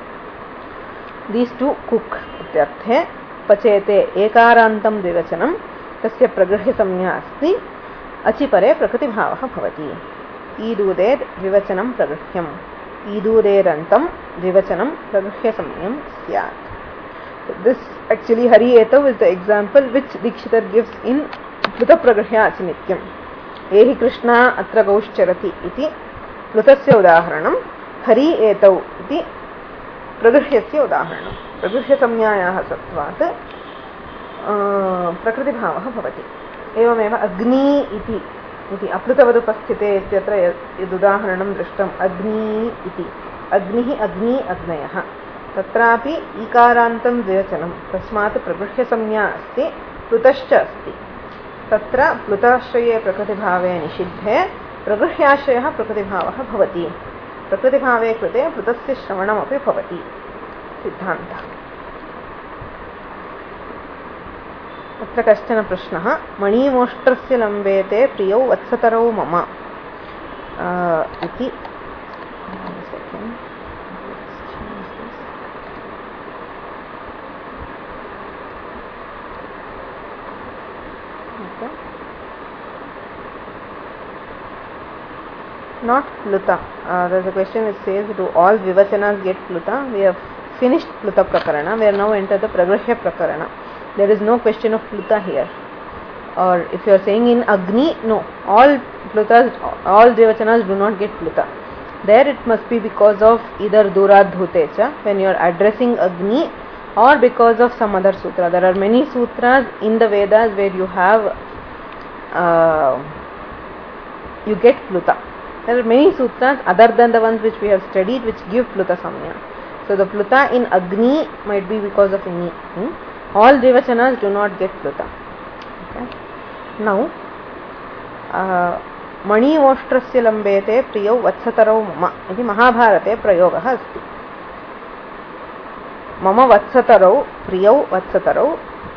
दीस् टु कुक् इत्यर्थे पचेते एकारान्तं द्विवचनं तस्य प्रगृह्यसंज्ञा अस्ति अचिपरे प्रकृतिभावः भवति ईदूदेद् द्विवचनं प्रगृह्यम् ईदूदेदन्तं द्विवचनं प्रगृह्यसंज्ञं स्यात् This actually Hari Etau is the example which Dikshitar gives in Plutapragrahya Achinityam. Ehi Krishna atra gaushcharati iti Plutasya udaharanam Hari Etau iti Pragrhyasya udaharanam. Pragrhya samnyayaha satvat Prakriti bhavaha bhavati. Evameva Agni iti iti Aplutavadupasthite ityatra yadudaharanam drishtam Agni iti Agnihi Agni Agnayaha तत्रापि ईकारान्तं द्विवचनं तस्मात् प्रगृह्यसंज्ञा अस्ति प्लुतश्च अस्ति तत्र प्लुताश्रये प्रकृतिभावे निषिद्धे प्रगृह्याश्रयः प्रकृतिभावः भवति प्रकृतिभावे कृते प्लुतस्य श्रवणमपि भवति सिद्धान्तः अत्र कश्चन प्रश्नः मणिमोष्ट्रस्य लम्बेते प्रियौ वत्सतरौ मम इति not pluta. Uh, there's a question which says, do all vivachanas get pluta? We have finished pluta prakarana. We are now entered the pragrahya prakarana. There is no question of pluta here. Or if you are saying in Agni, no. All plutas, all vivachanas do not get pluta. There it must be because of either duradhutecha, when you are addressing Agni, or because of some other sutra. There are many sutras in the Vedas where you have, uh, you get pluta. There are many sutras other than the ones which we have studied which give pluta samya. So the pluta in Agni might be because of any. Hmm? All Dvivachanas do not get pluta. Okay. Now, uh, Mani Oshtrasya Lambete Priyau Vatsatarau Mama iti Mahabharate Prayogaha asti. मम वत्सतरौ प्रियौ वत्सतरौ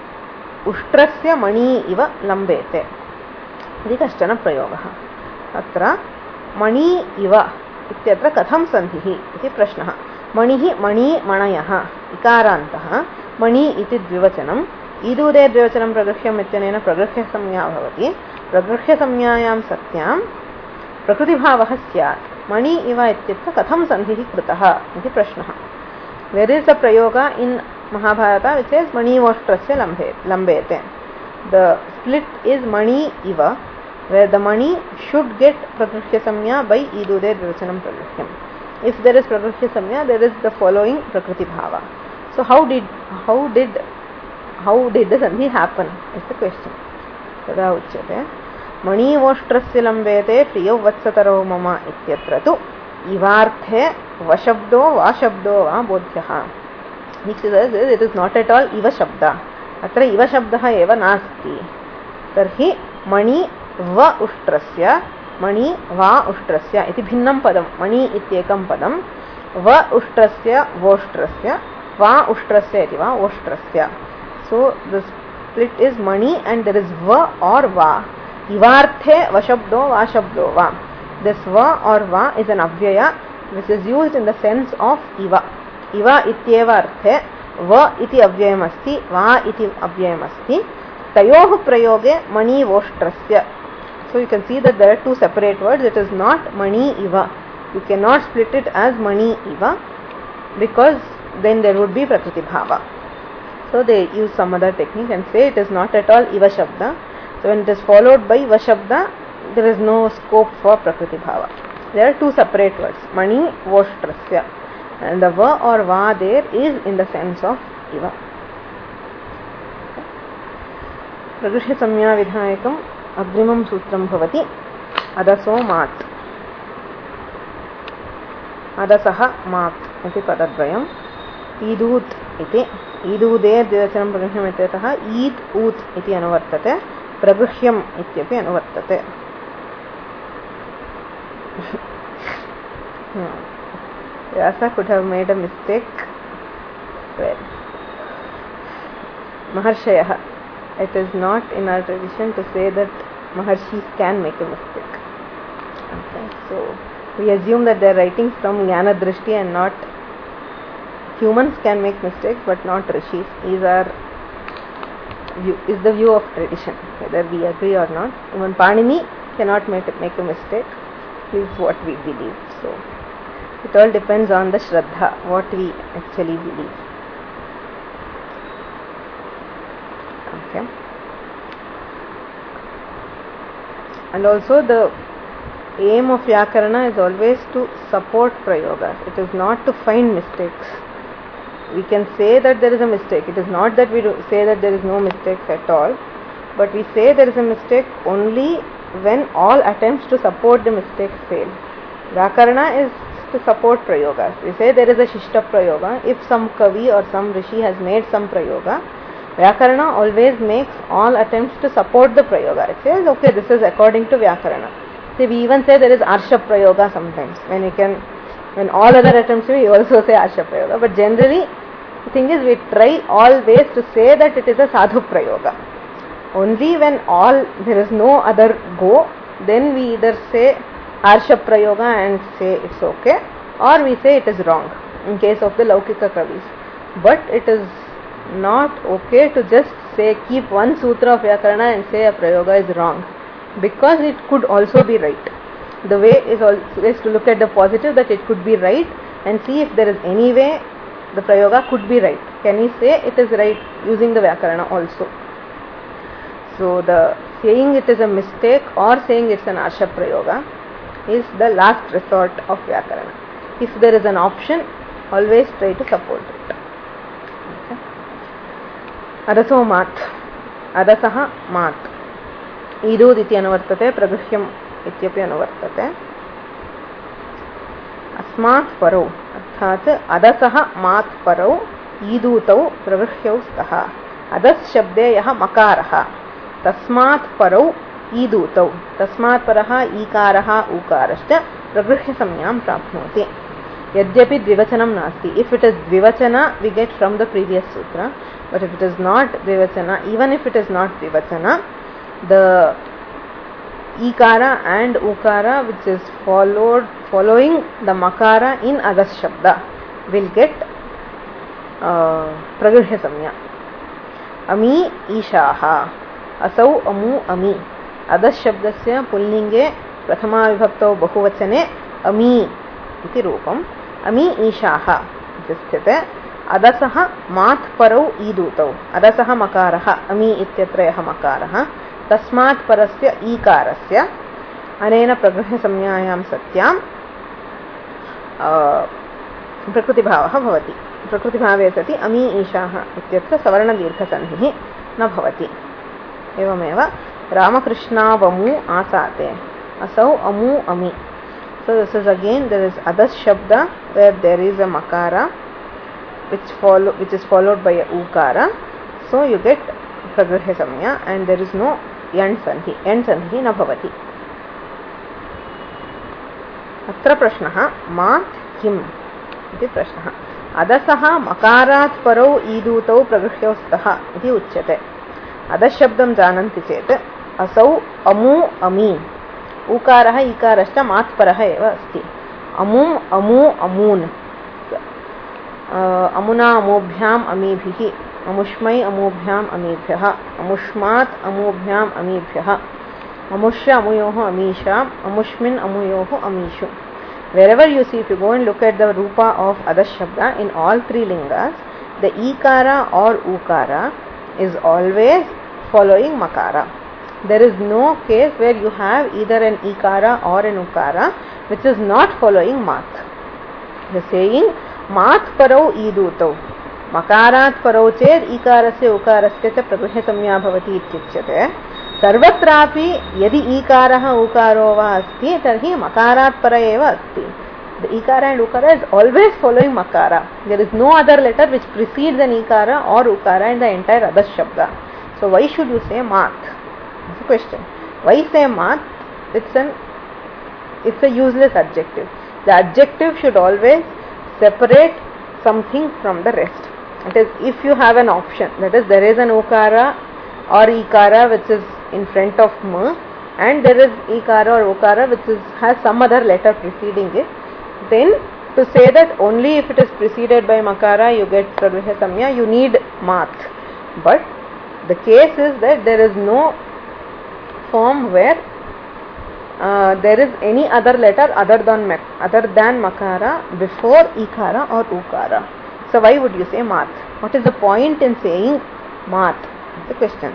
उष्ट्रस्य मणि इव लम्बेते इति कश्चन प्रयोगः। अत्र मणि इव इत्यत्र कथं सन्धिः इति प्रश्नः। मणिः मणि मणयः इकारान्तः मणि इति द्विवचनम् ईदूदे द्विवचनं प्रगृह्यम् इत्यनेन प्रगृह्यसंज्ञा भवति। प्रगृह्यसंज्ञायां सत्यां प्रकृतिभावः स्यात्। मणि इव इत्यत्र कथं सन्धिः कृतः इति प्रश्नः। There is a prayoga in Mahabharata which says mani voshtrasya lambete. The split is mani iva, where the mani should get prakrishya samya by idude dvachanam prakrisham. If there is prakrishya samya, there is the following prakriti bhava. So how did how did how did the sandhi happen is the question. Tada uchyate mani voshtrasya lambete priyo vatsataro mama ityatra tu ivarthe vashabdo vashabdo va bodhyah. Next is it is not at all iva shabda. Atra iva shabdah eva nasti. Tarhi mani va ushtrasya mani va ushtrasya iti bhinnam padam. Mani ityekam padam. Va ushtrasya voshtrasya va ushtrasya iti va voshtrasya. So the split is mani and there is va or va. Ivarthe vashabdo vashabdo va. This va or va is an avyaya which is used in the sense of iva. Iva ityeva arthe va iti avyayam asti va iti avyayam asti. Tayoh prayoge mani voshtrasya. So you can see that there are two separate words. It is not mani iva. You cannot split it as mani iva because then there would be prakriti bhava. So they use some other technique and say it is not at all iva shabda. So when it is followed by iva shabda, there is no scope for prakriti bhava. There are two separate words, mani voshtrasya, and the va or va there is in the sense of iva. Prakrishya samya vidhayakam agrimam sutram bhavati adaso mat. Adasaha mat iti padadvayam idut iti idude dvachanam prakrisham ityatah id ut iti anuvartate prakrhyam ityapi anuvartate. Hmm. Vyasa could have made a mistake. Well, Maharshayah, it is not in our tradition to say that Maharshis can make a mistake. Okay, so we assume that they are writing from Jnana Drishti and not humans can make mistakes but not Rishis. These are view, is the view of tradition, whether we agree or not. Even Panini cannot make, make a mistake. Is what we believe. So it all depends on the Shraddha, what we actually believe. Okay. And also the aim of Vyakarana is always to support Prayogas. It is not to find mistakes. We can say that there is a mistake. It is not that we do say that there is no mistakes at all, but we say there is a mistake only when all attempts to support the mistakes fail. Vyakarana is to support prayogas. We say there is a shishta prayoga. If some kavi or some rishi has made some prayoga, Vyakarana always makes all attempts to support the prayoga. It says, okay, this is according to Vyakarana. See, we even say there is arsha prayoga sometimes. When you can, when all other attempts, we also say arsha prayoga. But generally, the thing is, we try always to say that it is a sadhu prayoga. Only when all there is no other go, then we either say arsha prayoga and say it's okay, or we say it is wrong in case of the laukika kavis. But it is not okay to just say keep one sutra of Vyakarana and say a prayoga is wrong, because it could also be right. The way is always to look at the positive, that it could be right, and see if there is any way the prayoga could be right. Can we say it is right using the Vyakarana also? So the saying it is a mistake or saying it's an arsha prayoga is the last resort of Vyakarana. If there is an option, always try to support it. Okay. Adaso mat. Adasaha mat. Idud iti anuvartate, pragrihyam ityapi anuvartate. Asmat parau. Arthat adasaha mat parau idutau pragrihyau staha. Adas shabde yaha makaraha. Tasmat parau idutau. Tasmat paraha ikaraha ukarashta pragrihy samyam prapnoti. Yadyapi dvivachanam nasti. If it is dvivachana, we get from the previous sutra. But if it is not dvivachana, even if it is not dvivachana, the ikara and ukara which is followed following the makara in adas shabda will get uh, pragrihya samya. Ami ishaha. Asau amu ami. Adas shabdasya pullinge prathama vibhaktau bahuvachane ami iti rupam. Ami ishaha isthite adasaha mat parau idutau. Adasaha makaraha ami ityatra yah makaraha tasmat parasya ikarasya anena pragrihya samyayam satyam prakriti bhavah bhavati. Prakriti bhave sati ami ishaha ityatra savarna dirgha sanhihi na bhavati. Evameva Ramakrishna vamu asate. Asau amu ami. So this is again, there is adas shabda where there is a makara which follow which is followed by a ukara. So you get pragrihya samya and there is no yan sandhi. Yan sandhi na bhavati. Atra prashnaha mat kim iti prashnaha. Adasaha makarat parau idutau pragrihyostaha iti uchyate. Adas shabdam jananti chet asau amu ami. Ukaraha ikarashta matparaha eva asti. Amum amu amun. Amuna amobhyam amibhihi. Amushmai amobhyam amibhyaha. Amushmat amobhyam amibhyaha. Amushya amuyoho amisha. Amushmin amuyoho amishu. Wherever you see, if you go and look at the rupa of adas shabda in all three lingas, the ikara or ukara is always following makara. There is no case where you have either an ikara or an ukara which is not following mat. The saying mat parau idutau. Makarat parau ched ikarasya ukarasya cha pragrihya samya bhavati ityuchyate. Sarvatrapi yadi ikaraha ukaro va asti tarhi makarat para eva asti. The ikara and ukara is always following makara. There is no other letter which precedes an ikara or ukara in the entire adas shabda. So why should you say mat? It's a question. Why say mat? It's an it's a useless adjective. The adjective should always separate something from the rest. That is, if you have an option, that is, there is an ukara or ikara which is in front of ma, and there is ikara or ukara which is has some other letter preceding it, then to say that only if it is preceded by makara you get pragrihya samya, you need mat. But the case is that there is no form where uh, there is any other letter other than other than makara before ikara or ukara. So why would you say mat? What is the point in saying mat? That's the question.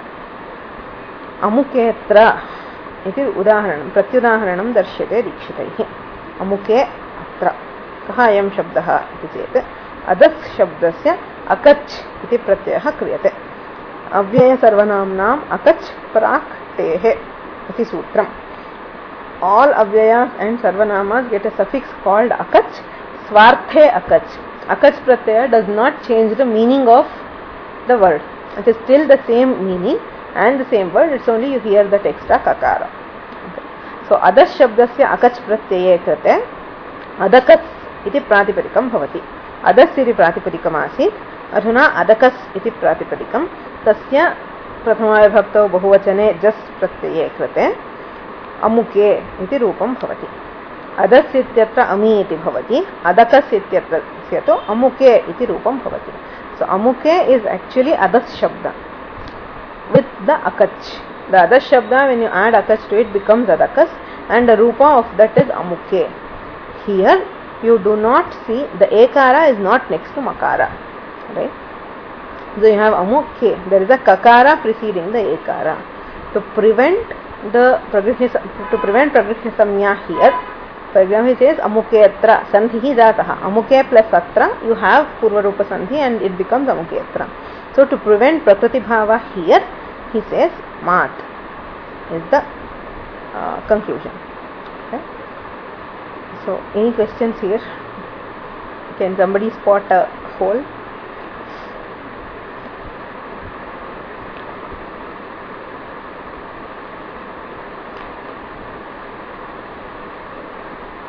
Amuke atra iti udaharanam pratyudaharanam darshyate dikshitaihi. Amuke atra kaha ayam shabdaha iti chet adas shabdasya akach iti pratyayah kriyate. Avyaya sarvanamnam akach prak tehe iti sutram. All avyayas and sarvanamas get a suffix called akach. Swarthe akach. Akach pratyaya does not change the meaning of the word. It is still the same meaning and the same word. It's only you hear that extra kakara. Okay. So adas shabdasya akach pratyaye krite adakas iti pratipadikam bhavati. Adas iti pratipadikam asit. Adhuna adakas iti pratipadikam. Tasya prathama vibhaktau bahuvachane jas pratyaye krite amuke iti rupam bhavati. Adas ityatra ami iti bhavati. Adakas ityatra syato amuke iti rupam bhavati. So amuke is actually adas shabda with the akach. The adas shabda, when you add akach to it, becomes adakas, and the rupa of that is amuke. Here you do not see the ekara is not next to makara, right? So you have amuke. There is a kakara preceding the ekara. To prevent the to prevent pragrihya samya here, for example, he says amuke atra sandhi jataha. Amuke plus atra, you have purva rupa sandhi and it becomes amuke atra. So to prevent prakriti bhava here, he says mat is the uh, conclusion. Okay? So any questions here? Can somebody spot a hole?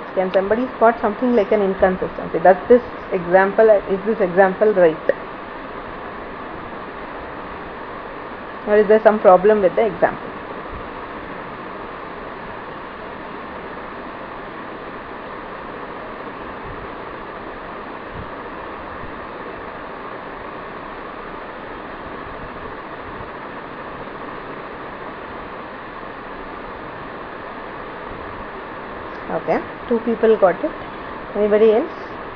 Can somebody spot something like an inconsistency? Does this example, is this example right? Or is there some problem with the example? Okay, two people got it. Anybody else?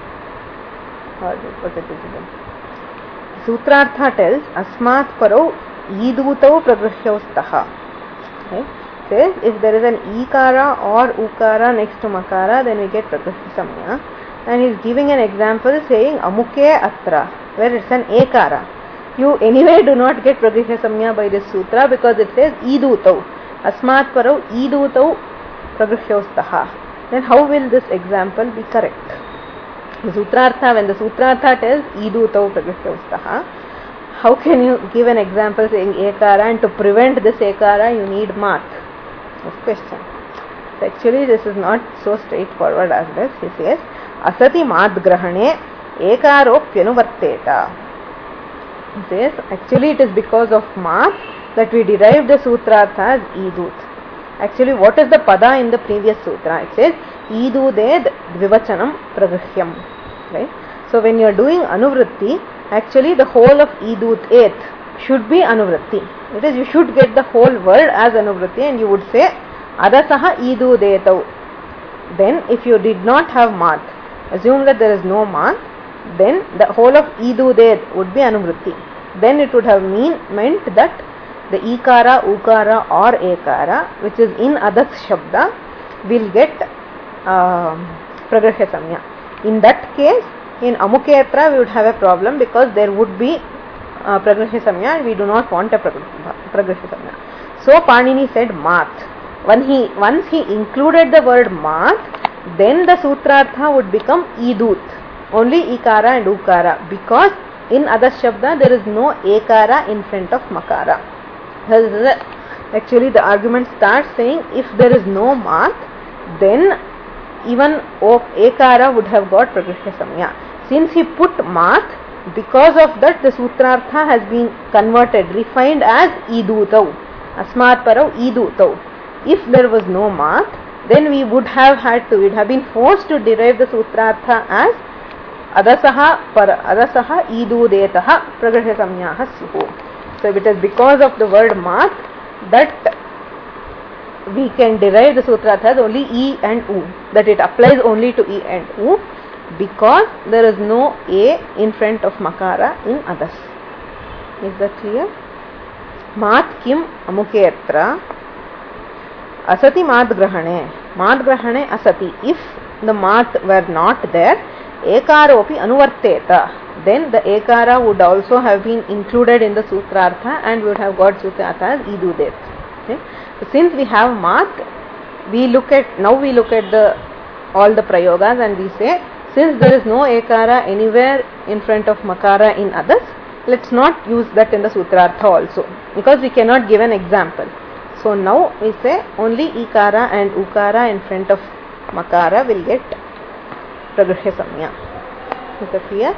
Or was it visible? Sutrartha tells Asmat Paro Idutau Pragrahyo Staha. Okay. Says if there is an Ikara or Ukara next to Makara, then we get Pragrahya Samya. And he is giving an example saying Amuke Atra, where it's an Ekara. You anyway do not get Pragrahya Samya by this sutra because it says Idutau. Asmat Paro Idutau Pragrahyo Staha. Then how will this example be correct? The Sutrartha, when the Sutrartha tells Idutau Pragrahyo Staha, how can you give an example saying Ekara, and to prevent this Ekara you need Mat? This question. So actually this is not so straightforward as this. He says Asati Mat Grahane Ekaropyanuvarteta. He says actually it is because of Mat that we derived the Sutrartha as Idut. Actually, what is the pada in the previous sutra? It says Iduded Dvivachanam Pragrahyam. Right? So when you are doing Anuvritti, actually the whole of Idut et should be Anuvritti. It is, you should get the whole word as Anuvritti, and you would say Adasaha Idudetau. Then if you did not have Mat, assume that there is no Mat, then the whole of Iduded would be Anuvritti. Then it would have mean meant that the Ikara, Ukara or Ekara, which is in Adas Shabda, will get uh, Pragrahya Samya. In that case, in Amuketra we would have a problem because there would be uh, Pragrahya Samya and we do not want a Pragrahya Samya. So Panini said Mat. When he, once he included the word Mat, then the Sutrartha would become Idut. Only Ikara and Ukara, because in Adas Shabda there is no Ekara in front of Makara. Actually the argument starts saying if there is no Mat, then even Ekara would have got Pragrahya Samya. Since he put Mat, because of that the Sutrartha has been converted, refined as Idutau. Asmat Parau Idutau. If there was no Mat, then we would have had to, we would have been forced to derive the Sutrartha as Adasaha para Adasaha Idudetaha Pragrahya Samyaha Syuhu. So it is because of the word Mat that we can derive the Sutrartha as only E and U, that it applies only to E and U because there is no A in front of Makara in Adas. Is that clear? Mat Kim Amuketra Asati Mat Grahane. Mat Grahane Asati. If the Mat were not there, Ekaropi Anuvarteta. Then the Ekara would also have been included in the Sutrartha and we would have got Sutrartha as Idudet. Okay? So since we have Mat, we look at, now we look at the all the Prayogas and we say, since there is no Ekara anywhere in front of Makara in others, let's not use that in the Sutrartha also, because we cannot give an example. So now we say only Ikara and Ukara in front of Makara will get Pragrahya Samya. Is that clear?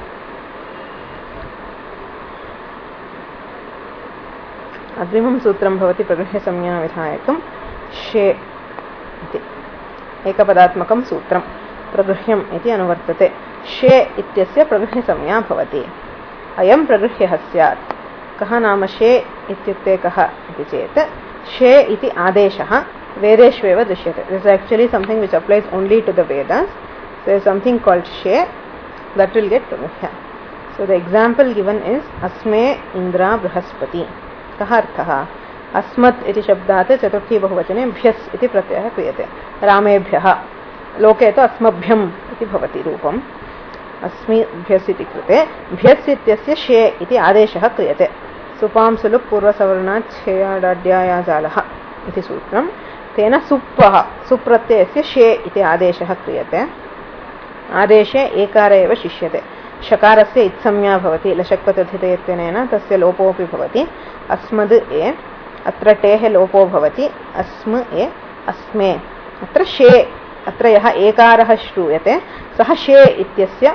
अग्रिमं सूत्रं भवति प्रगृह्य संज्ञा विधायकं शे इति एकपदात्मकं सूत्रं प्रगृह्यम् इति अनुवर्तते. शे इत्यस्य प्रगृह्य संज्ञा भवति. अयं प्रगृह्यः स्यात्. कः नाम शे इत्युक्ते कः इति चेत् शे इति आदेशः वेदेष्वेव दृश्यते. This is actually something which applies only to the Vedas. There is something called शे that will get प्रगृह्य. So the example given is अस्मे इंद्रा बृहस्पति. कः अर्थः? अस्मत् इति शब्दात् चतुर्थी बहुवचने भ्यस् इति प्रत्ययः क्रियते. रामेभ्यः. लोके तु अस्मभ्यम् इति भवति रूपम्. अस्मिभ्यस् इति कृते भ्यस् इत्यस्य शे इति आदेशः क्रियते. सुपां सुलुप् पूर्वसवर्णात् छेयाडाड्याया जालः इति सूत्रम्. तेन सुप्पः सुप्रत्ययस्य शे इति आदेशः क्रियते. आदेशे एकार एव शिष्यते. शकारस्य इत्संज्ञा भवति. लशक्पतथितयत्वेन तस्य लोपोऽपि भवति. अस्मद् ए अत्र टेः लोपो भवति. अस्म ए अस्मे. अत्र शे अत्र यः एकारः श्रूयते सः शे इत्यस्य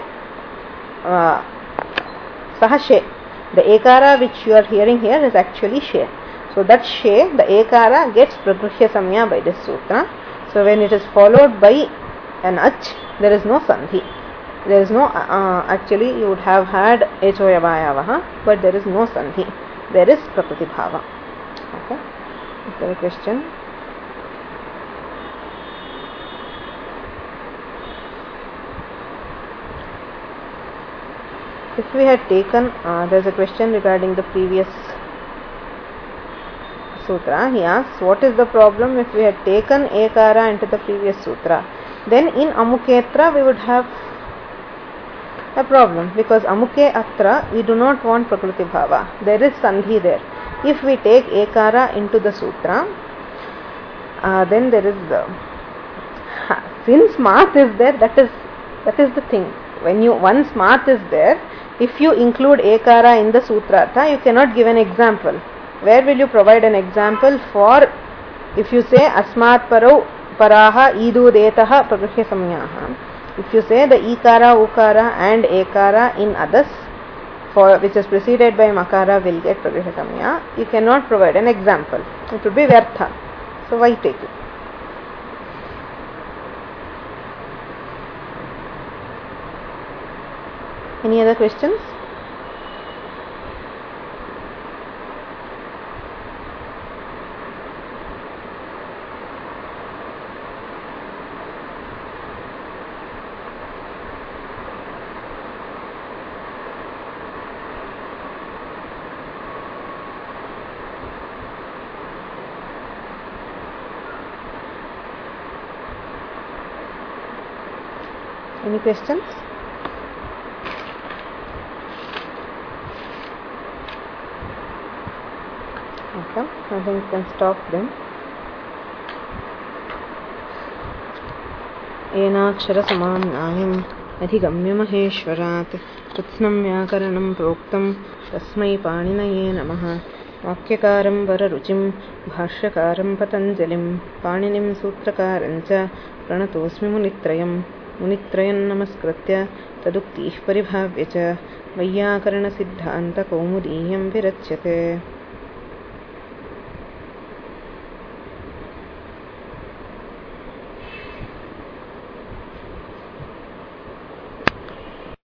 सः शे. The ekara which you are hearing here is actually she. So that she, the ekara, gets pragrihya samya by this sutra. So when it is followed by an ach, there is no sandhi. There is no, uh, actually you would have had echoyavayavaha, but there is no sandhi. There is prakriti bhava. Okay. Is there a question? If we had taken, uh, there is a question regarding the previous sutra. He asks, what is the problem if we had taken ekara into the previous sutra? Then in amuketra we would have a problem, because amuke atra we do not want prakriti bhava. There is sandhi there. If we take ekara into the sutra, uh, then there is the, since mat is there, that is that is the thing. When you once mat is there, if you include ekara in the sutrartha, you cannot give an example. Where will you provide an example for, if you say asmat parau paraha idu detaha pragrihya samyaha? If you say the ikara, ukara and ekara in others, for which is preceded by makara, will get pragrihya samya, you cannot provide an example. It would be vyartha. So why take it? Any other questions? Any questions? Okay, I think we can stop then. Enakshara samamnayam adhigamya maheshwarat tutsnam vyakaranam proktam tasmai paninaye namaha vakyakaram vararuchim bhashyakaram patanjalim paninim sutrakarancha pranatosmi munitrayam munitrayan namaskritya taduktih paribhavya cha vaiyakaranasiddhanta kaumudiyam virachyate.